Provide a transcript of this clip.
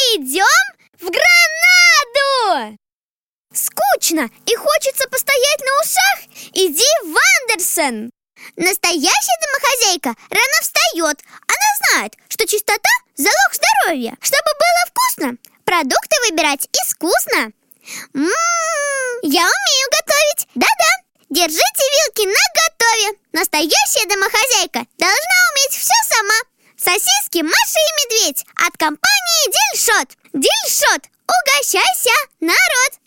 идем в Гранаду! Скучно и хочется постоять на усах? Иди в Андерсен! Настоящая домохозяйка рано встает. Она знает, что чистота – залог здоровья. Чтобы было вкусно, продукты выбирать искусно. Я умею готовить. Да-да, держите вилки наготове. Настоящая домохозяйка должна уметь все сама. Сосиски Маша и Медведь от компании Дельшот. Дельшот, угощайся, народ!